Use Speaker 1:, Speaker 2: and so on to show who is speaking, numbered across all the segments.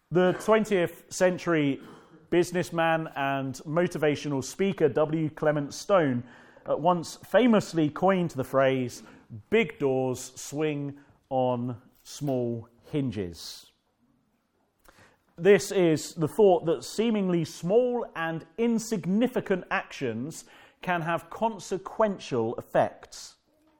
Speaker 1: The 20th century businessman and motivational speaker W. Clement Stone once famously coined the phrase, "Big doors swing on small hinges." This is the thought that seemingly small and insignificant actions can have consequential effects.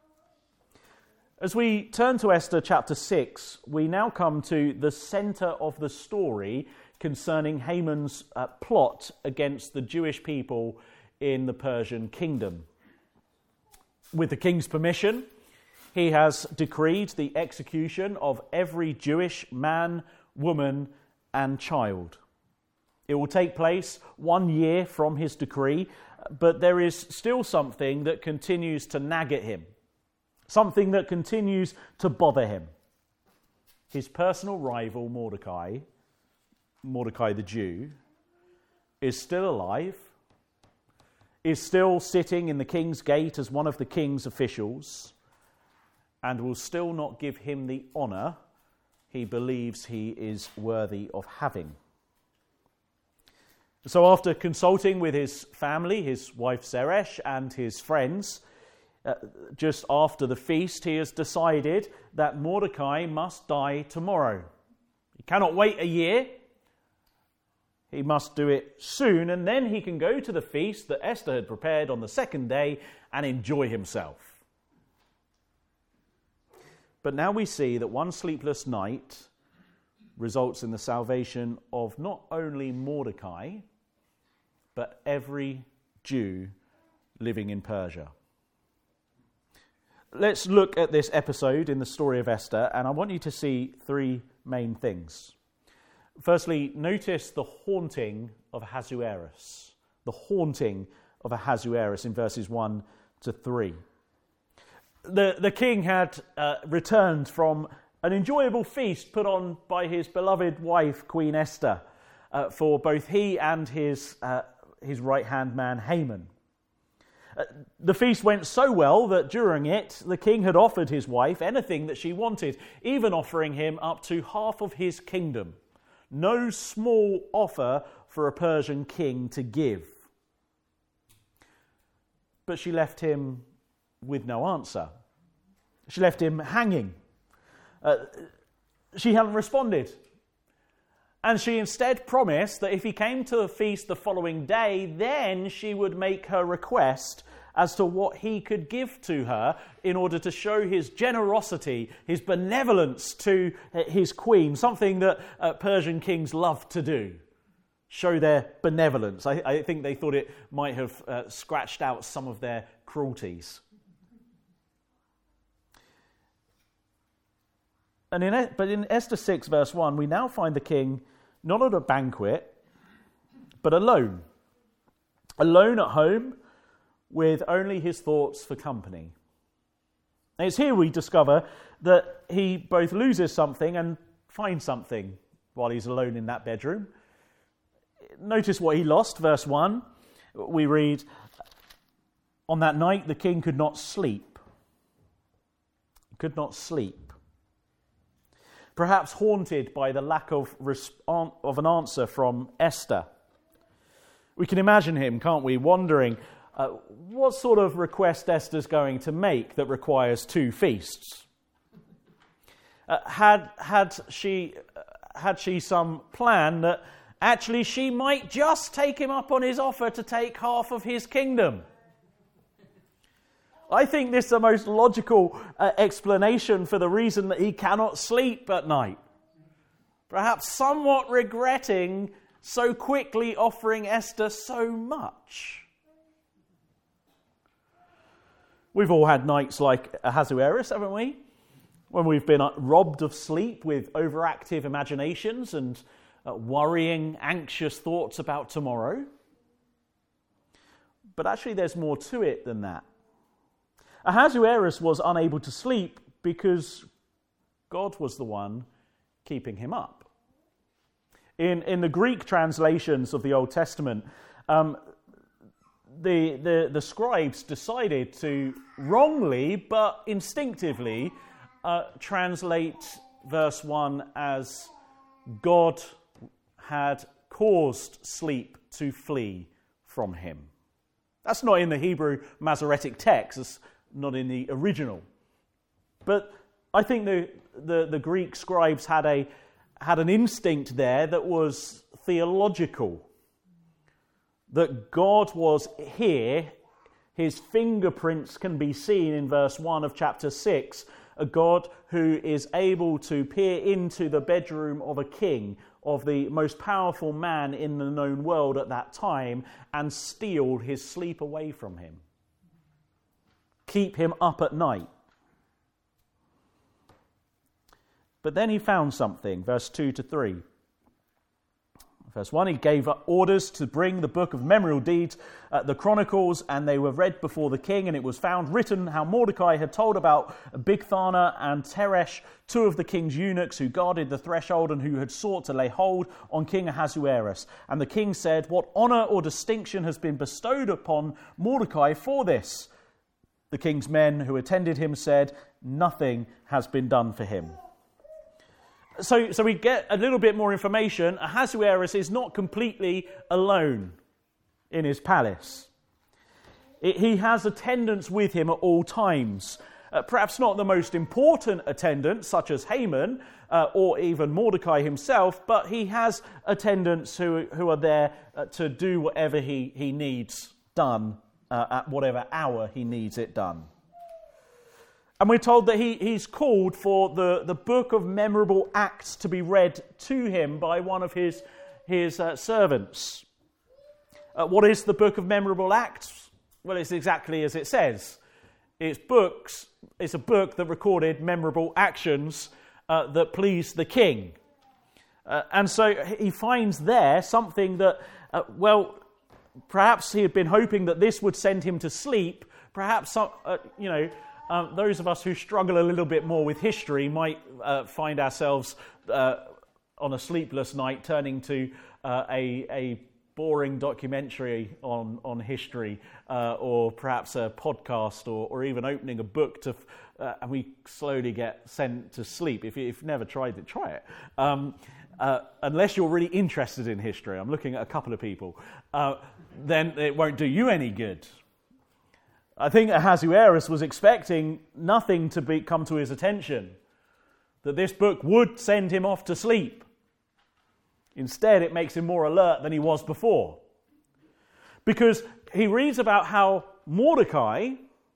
Speaker 1: As we turn to Esther chapter 6, we now come to the centre of the story concerning Haman's plot against the Jewish people in the Persian kingdom. With the king's permission, he has decreed the execution of every Jewish man, woman, and child. It will take place 1 year from his decree, but there is still something that continues to nag at him, something that continues to bother him. His personal rival, Mordecai the Jew, is still alive, is still sitting in the king's gate as one of the king's officials, and will still not give him the honour he believes he is worthy of having. So after consulting with his family, his wife Zeresh, and his friends, just after the feast, he has decided that Mordecai must die tomorrow. He cannot wait a year. He must do it soon, and then he can go to the feast that Esther had prepared on the second day and enjoy himself. But now we see that one sleepless night results in the salvation of not only Mordecai, but every Jew living in Persia. Let's look at this episode in the story of Esther, and I want you to see three main things. Firstly, notice the haunting of Ahasuerus. The haunting of Ahasuerus in verses 1 to 3. The king had returned from an enjoyable feast put on by his beloved wife, Queen Esther, for both he and his right-hand man, Haman. The feast went so well that during it, the king had offered his wife anything that she wanted, even offering him up to half of his kingdom. No small offer for a Persian king to give. But she left him with no answer. She left him hanging. She hadn't responded. And she instead promised that if he came to the feast the following day, then she would make her request as to what he could give to her in order to show his generosity, his benevolence to his queen, something that Persian kings love to do, show their benevolence. I think they thought it might have scratched out some of their cruelties. But in Esther 6, verse 1, we now find the king not at a banquet, but alone. Alone at home, with only his thoughts for company. And it's here we discover that he both loses something and finds something while he's alone in that bedroom. Notice what he lost, verse 1. We read, "On that night the king could not sleep." Could not sleep. Perhaps haunted by the lack of an answer from Esther. We can imagine him, can't we, wondering what sort of request Esther's going to make that requires 2 feasts. Had she some plan that actually she might just take him up on his offer to take half of his kingdom? I think this is the most logical explanation for the reason that he cannot sleep at night. Perhaps somewhat regretting so quickly offering Esther so much. We've all had nights like Ahasuerus, haven't we? When we've been robbed of sleep with overactive imaginations and worrying, anxious thoughts about tomorrow. But actually there's more to it than that. Ahasuerus was unable to sleep because God was the one keeping him up. In the Greek translations of the Old Testament, the scribes decided to wrongly but instinctively translate verse 1 as God had caused sleep to flee from him. That's not in the Hebrew Masoretic text. It's not in the original. But I think the Greek scribes had an instinct there that was theological. That God was here. His fingerprints can be seen in verse 1 of chapter 6. A God who is able to peer into the bedroom of a king, of the most powerful man in the known world at that time, and steal his sleep away from him. Keep him up at night. But then he found something, verse 2 to 3. Verse 1, he gave orders to bring the book of memorial deeds, the Chronicles, and they were read before the king, and it was found written how Mordecai had told about Bigthana and Teresh, two of the king's eunuchs who guarded the threshold and who had sought to lay hold on King Ahasuerus. And the king said, "What honor or distinction has been bestowed upon Mordecai for this?" The king's men who attended him said, "Nothing has been done for him." So we get a little bit more information. Ahasuerus is not completely alone in his palace. He has attendants with him at all times. Perhaps not the most important attendants, such as Haman or even Mordecai himself, but he has attendants who are there to do whatever he needs done at whatever hour he needs it done. And we're told that he's called for the book of memorable acts to be read to him by one of his servants. What is the book of memorable acts? Well, it's exactly as it says. It's a book that recorded memorable actions that pleased the king. And so he finds there something that, perhaps he had been hoping that this would send him to sleep. Perhaps, those of us who struggle a little bit more with history might find ourselves on a sleepless night turning to a boring documentary on history, or perhaps a podcast, or even opening a book and we slowly get sent to sleep. If you've never tried it, try it. Unless you're really interested in history, I'm looking at a couple of people, then it won't do you any good. I think Ahasuerus was expecting nothing to come to his attention, that this book would send him off to sleep. Instead, it makes him more alert than he was before. Because he reads about how Mordecai,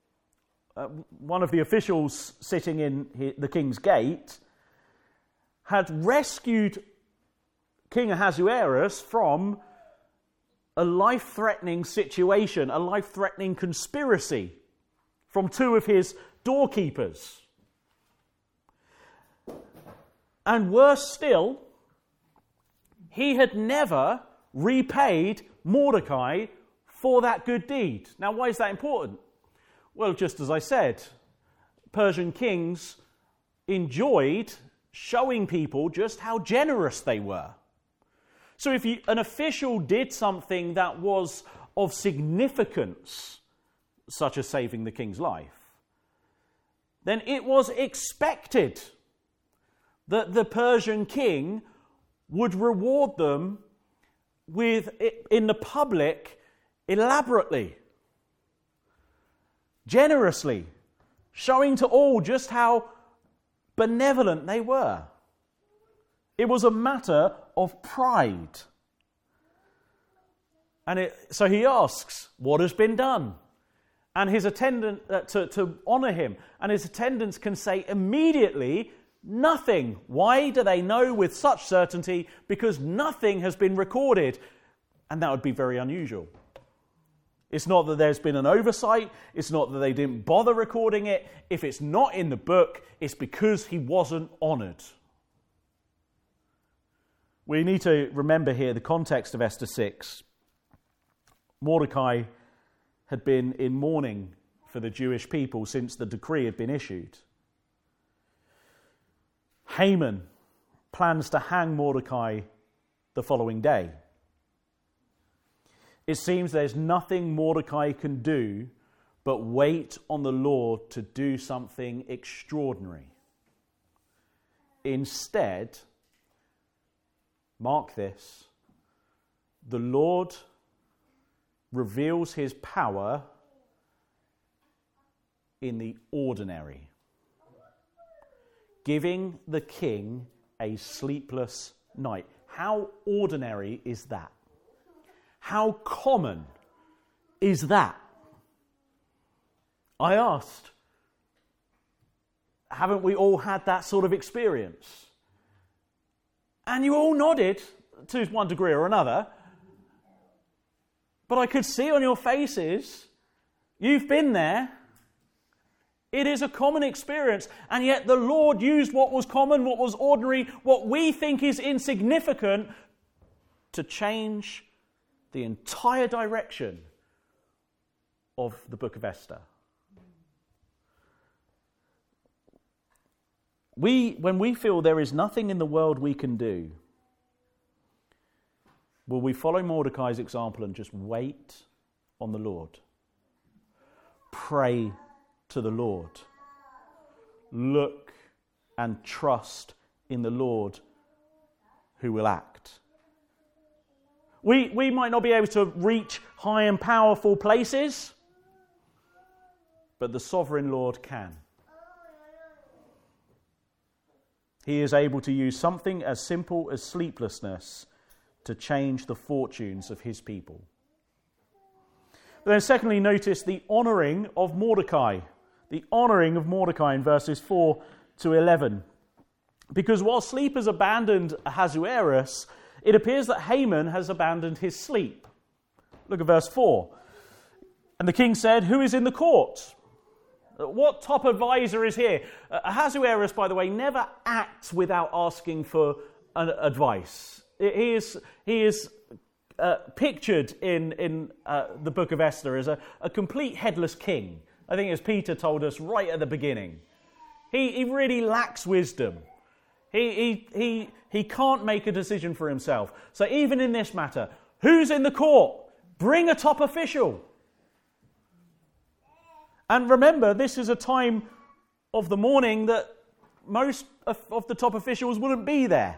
Speaker 1: one of the officials sitting in the king's gate, had rescued King Ahasuerus from a life-threatening situation, a life-threatening conspiracy from two of his doorkeepers. And worse still, he had never repaid Mordecai for that good deed. Now, why is that important? Well, just as I said, Persian kings enjoyed showing people just how generous they were. So if an official did something that was of significance, such as saving the king's life, then it was expected that the Persian king would reward them in the public elaborately, generously, showing to all just how benevolent they were. It was a matter of pride. So he asks, what has been done? And his attendant, to honour him, and his attendants can say immediately, nothing. Why do they know with such certainty? Because nothing has been recorded. And that would be very unusual. It's not that there's been an oversight. It's not that they didn't bother recording it. If it's not in the book, it's because he wasn't honoured. We need to remember here the context of Esther 6. Mordecai had been in mourning for the Jewish people since the decree had been issued. Haman plans to hang Mordecai the following day. It seems there's nothing Mordecai can do but wait on the Lord to do something extraordinary. Instead, mark this, the Lord reveals his power in the ordinary, giving the king a sleepless night. How ordinary is that? How common is that? I asked, haven't we all had that sort of experience? And you all nodded to one degree or another. But I could see on your faces, you've been there. It is a common experience. And yet the Lord used what was common, what was ordinary, what we think is insignificant, to change the entire direction of the book of Esther. When we feel there is nothing in the world we can do, will we follow Mordecai's example and just wait on the Lord? Pray to the Lord. Look and trust in the Lord who will act. We might not be able to reach high and powerful places, but the sovereign Lord can. He is able to use something as simple as sleeplessness to change the fortunes of his people. But then secondly, notice the honouring of Mordecai. The honouring of Mordecai in verses 4 to 11. Because while sleep has abandoned Ahasuerus, it appears that Haman has abandoned his sleep. Look at verse 4. And the king said, "Who is in the court? What top advisor is here?" Ahasuerus, by the way, never acts without asking for advice. He is pictured in the book of Esther as a complete headless king. I think as Peter told us right at the beginning. He really lacks wisdom. He can't make a decision for himself. So even in this matter, who's in the court? Bring a top official. And remember, this is a time of the morning that most of the top officials wouldn't be there.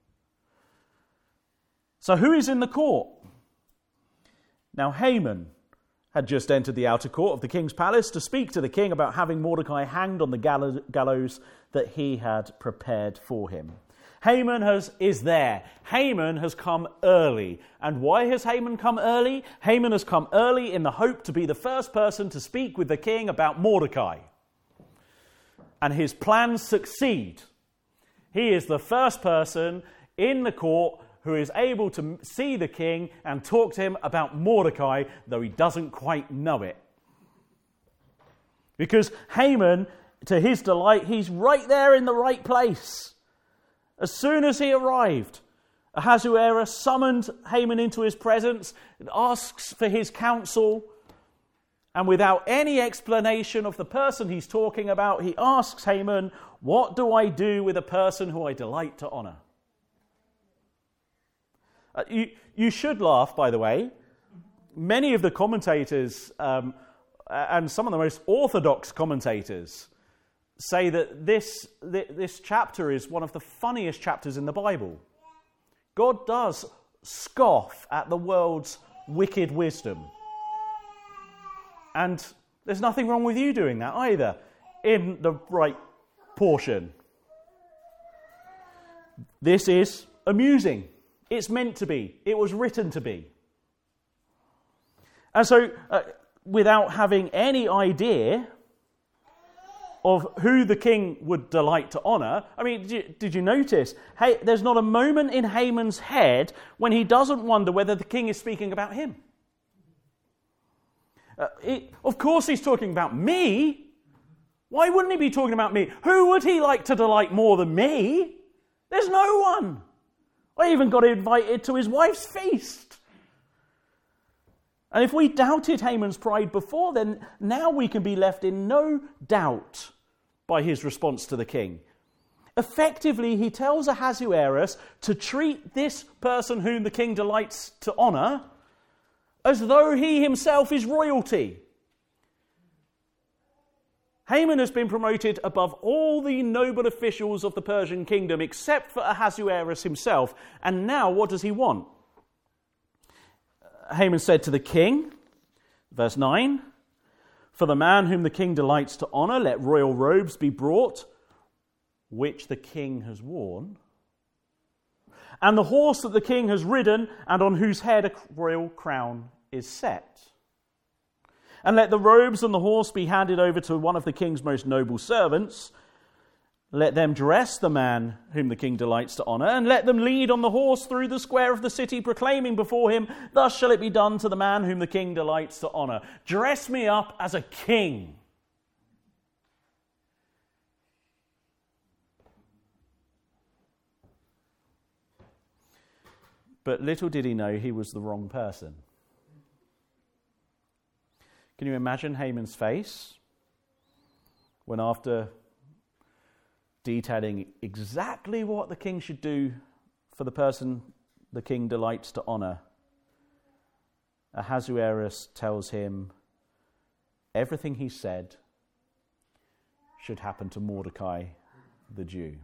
Speaker 1: So who is in the court? Now Haman had just entered the outer court of the king's palace to speak to the king about having Mordecai hanged on the gallows that he had prepared for him. Haman is there. Haman has come early. And why has Haman come early? Haman has come early in the hope to be the first person to speak with the king about Mordecai. And his plans succeed. He is the first person in the court who is able to see the king and talk to him about Mordecai, though he doesn't quite know it. Because Haman, to his delight, he's right there in the right place. As soon as he arrived, Ahasuerus summoned Haman into his presence and asks for his counsel. And without any explanation of the person he's talking about, he asks Haman, "What do I do with a person who I delight to honour?" You should laugh, by the way. Many of the commentators, and some of the most orthodox commentators, say that this chapter is one of the funniest chapters in the Bible. God does scoff at the world's wicked wisdom. And there's nothing wrong with you doing that either, in the right portion. This is amusing. It's meant to be. It was written to be. And so, without having any idea of who the king would delight to honour, I mean, did you notice? Hey, there's not a moment in Haman's head when he doesn't wonder whether the king is speaking about him. Of course he's talking about me. Why wouldn't he be talking about me? Who would he like to delight more than me? There's no one. I even got invited to his wife's feast. And if we doubted Haman's pride before, then now we can be left in no doubt by his response to the king. Effectively, he tells Ahasuerus to treat this person whom the king delights to honour as though he himself is royalty. Haman has been promoted above all the noble officials of the Persian kingdom except for Ahasuerus himself. And now what does he want? Haman said to the king, verse 9, "For the man whom the king delights to honour, let royal robes be brought, which the king has worn, and the horse that the king has ridden, and on whose head a royal crown is set. And let the robes and the horse be handed over to one of the king's most noble servants. Let them dress the man whom the king delights to honour, and let them lead on the horse through the square of the city, proclaiming before him, 'Thus shall it be done to the man whom the king delights to honour.'" Dress me up as a king. But little did he know he was the wrong person. Can you imagine Haman's face when, after detailing exactly what the king should do for the person the king delights to honour, Ahasuerus tells him everything he said should happen to Mordecai the Jew?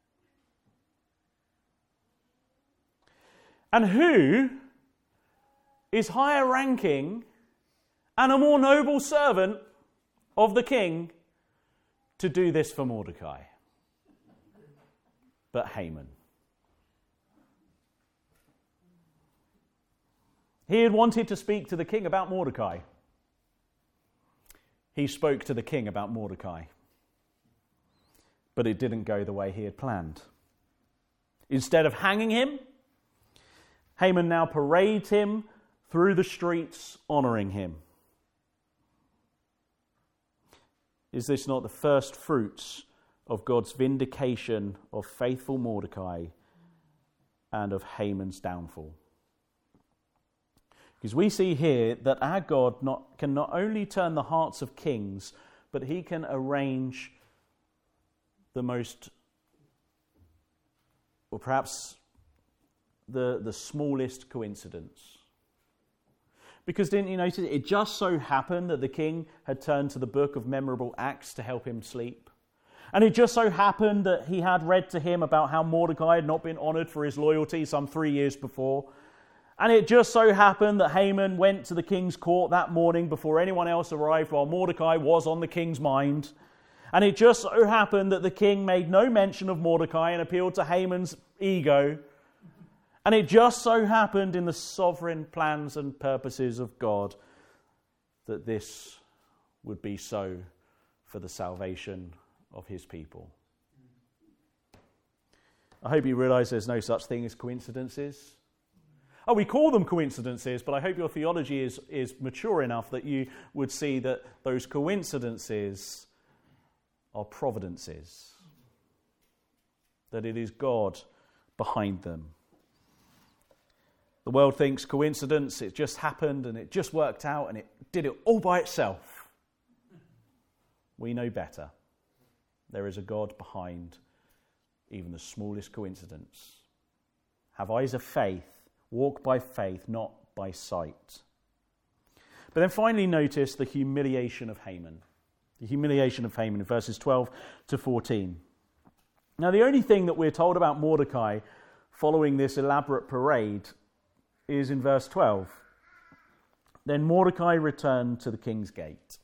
Speaker 1: And who is higher ranking and a more noble servant of the king to do this for Mordecai but Haman? He had wanted to speak to the king about Mordecai. He spoke to the king about Mordecai, but it didn't go the way he had planned. Instead of hanging him, Haman now parades him through the streets, honouring him. Is this not the first fruits of God's vindication of faithful Mordecai and of Haman's downfall? Because we see here that our God can not only turn the hearts of kings, but he can arrange the most, or perhaps the smallest coincidence. Because didn't you notice, it just so happened that the king had turned to the book of memorable acts to help him sleep. And it just so happened that he had read to him about how Mordecai had not been honoured for his loyalty some 3 years before. And it just so happened that Haman went to the king's court that morning before anyone else arrived, while Mordecai was on the king's mind. And it just so happened that the king made no mention of Mordecai and appealed to Haman's ego. And it just so happened in the sovereign plans and purposes of God that this would be so for the salvation of his people. I hope you realise there's no such thing as coincidences. Oh, we call them coincidences, but I hope your theology is mature enough that you would see that those coincidences are providences. That it is God behind them. The world thinks coincidence, it just happened and it just worked out and it did it all by itself. We know better. There is a God behind even the smallest coincidence. Have eyes of faith, walk by faith, not by sight. But then finally notice the humiliation of Haman. The humiliation of Haman in verses 12 to 14. Now the only thing that we're told about Mordecai following this elaborate parade is in verse 12. Then Mordecai returned to the king's gate.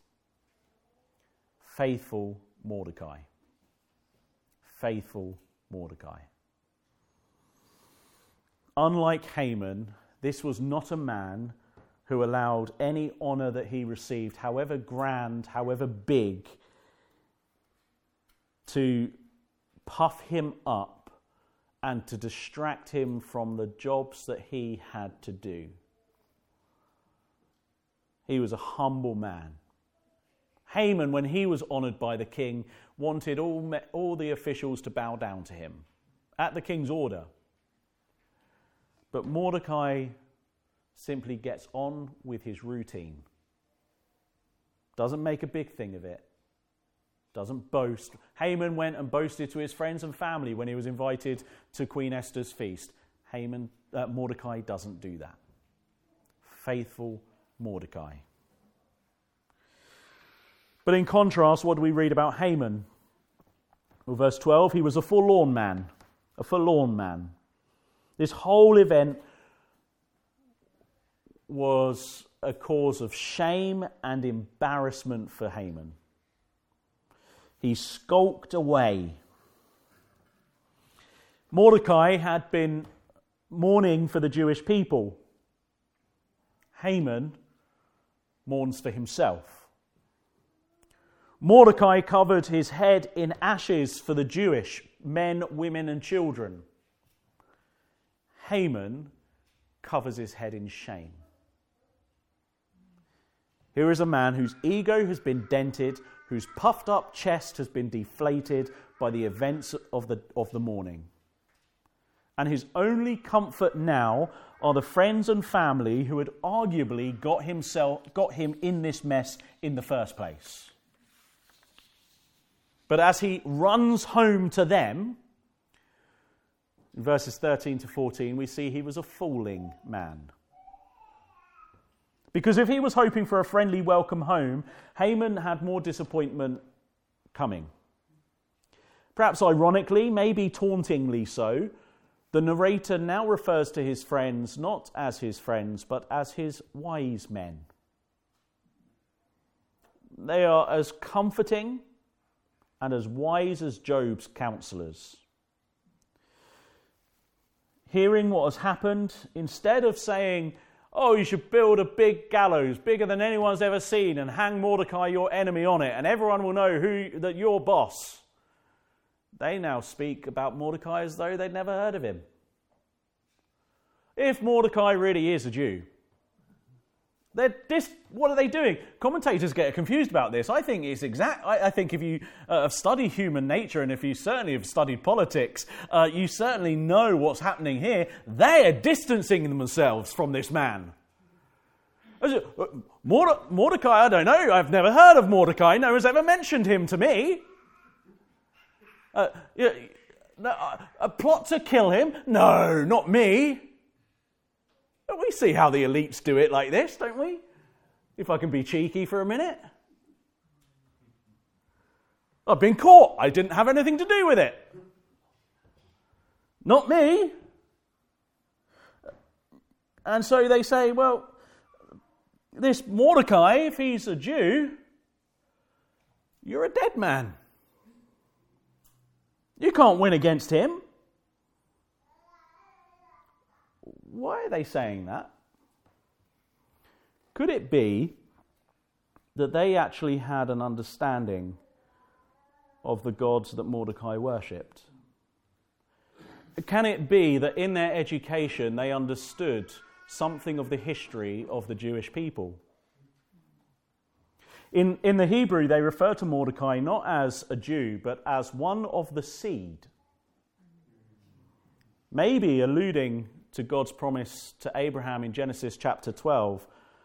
Speaker 1: Faithful Mordecai. Faithful Mordecai. Unlike Haman, this was not a man who allowed any honour that he received, however grand, however big, to puff him up and to distract him from the jobs that he had to do. He was a humble man. Haman, when he was honoured by the king, wanted all the officials to bow down to him at the king's order. But Mordecai simply gets on with his routine. Doesn't make a big thing of it. Doesn't boast. Haman went and boasted to his friends and family when he was invited to Queen Esther's feast. Mordecai doesn't do that. Faithful Mordecai. But in contrast, what do we read about Haman? Well, verse 12, he was a forlorn man. A forlorn man. This whole event was a cause of shame and embarrassment for Haman. He skulked away. Mordecai had been mourning for the Jewish people. Haman mourns for himself. Mordecai covered his head in ashes for the Jewish men, women, and children. Haman covers his head in shame. Here is a man whose ego has been dented, whose puffed up chest has been deflated by the events of the morning. And his only comfort now are the friends and family who had arguably got him in this mess in the first place. But as he runs home to them, in verses 13 to 14, we see he was a fooling man. Because if he was hoping for a friendly welcome home, Haman had more disappointment coming. Perhaps ironically, maybe tauntingly so, the narrator now refers to his friends not as his friends, but as his wise men. They are as comforting and as wise as Job's counselors. Hearing what has happened, instead of saying, "Oh, you should build a big gallows, bigger than anyone's ever seen, and hang Mordecai, your enemy, on it, and everyone will know that you're boss," they now speak about Mordecai as though they'd never heard of him. If Mordecai really is a Jew, what are they doing? Commentators get confused about this. I think it's I think if you study human nature, and if you certainly have studied politics, you certainly know what's happening here. They are distancing themselves from this man. Mordecai, I don't know. I've never heard of Mordecai. No one's ever mentioned him to me. A plot to kill him? No, not me. We see how the elites do it like this, don't we? If I can be cheeky for a minute. I've been caught. I didn't have anything to do with it. Not me. And so they say, well, this Mordecai, if he's a Jew, you're a dead man. You can't win against him. Why are they saying that? Could it be that they actually had an understanding of the gods that Mordecai worshipped? Can it be that in their education they understood something of the history of the Jewish people? In the Hebrew, they refer to Mordecai not as a Jew, but as one of the seed. Maybe alluding to God's promise to Abraham in Genesis chapter 12,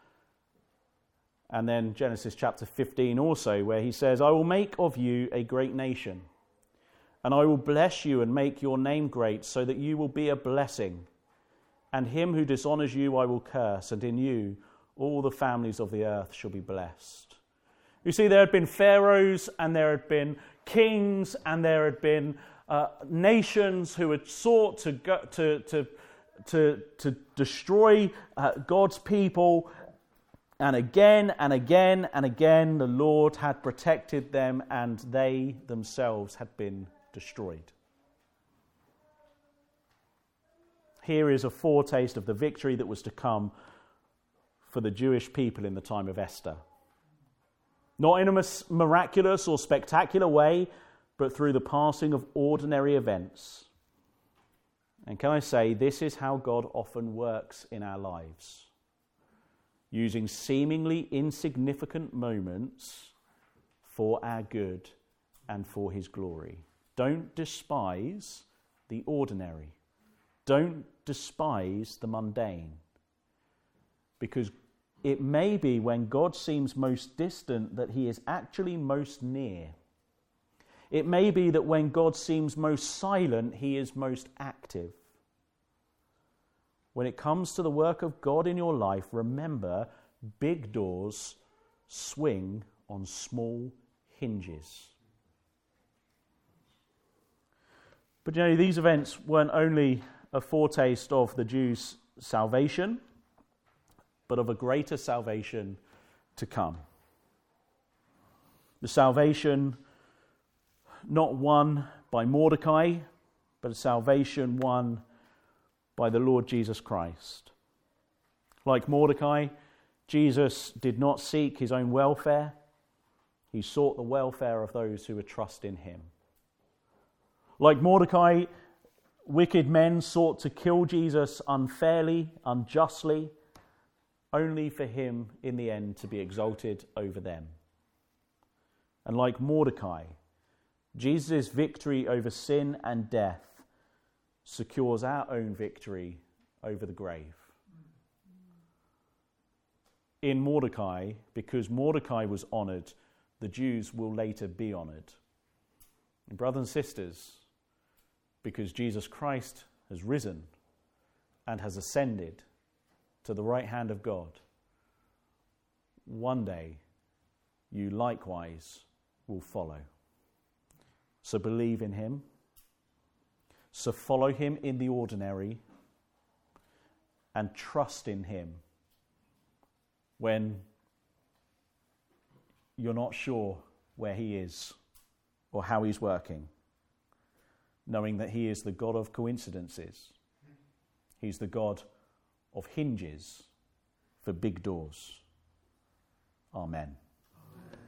Speaker 1: and then Genesis chapter 15 also, where he says, "I will make of you a great nation, and I will bless you and make your name great, so that you will be a blessing. And him who dishonors you I will curse, and in you all the families of the earth shall be blessed." You see, there had been pharaohs, and there had been kings, and there had been nations who had sought to destroy God's people, and again and again and again the Lord had protected them, and they themselves had been destroyed. Here is a foretaste of the victory that was to come for the Jewish people in the time of Esther. Not in a miraculous or spectacular way, but through the passing of ordinary events. And can I say, this is how God often works in our lives, using seemingly insignificant moments for our good and for his glory. Don't despise the ordinary. Don't despise the mundane. Because it may be when God seems most distant that he is actually most near. It may be that when God seems most silent, he is most active. When it comes to the work of God in your life, remember, big doors swing on small hinges. But these events weren't only a foretaste of the Jews' salvation, but of a greater salvation to come. The salvation not won by Mordecai, but a salvation won by the Lord Jesus Christ. Like Mordecai, Jesus did not seek his own welfare. He sought the welfare of those who would trust in him. Like Mordecai, wicked men sought to kill Jesus unfairly, unjustly, only for him in the end to be exalted over them. And like Mordecai, Jesus' victory over sin and death secures our own victory over the grave. In Mordecai, because Mordecai was honoured, the Jews will later be honoured. And brothers and sisters, because Jesus Christ has risen and has ascended to the right hand of God, one day you likewise will follow. So believe in him. So follow him in the ordinary and trust in him when you're not sure where he is or how he's working, knowing that he is the God of coincidences. He's the God of hinges for big doors. Amen.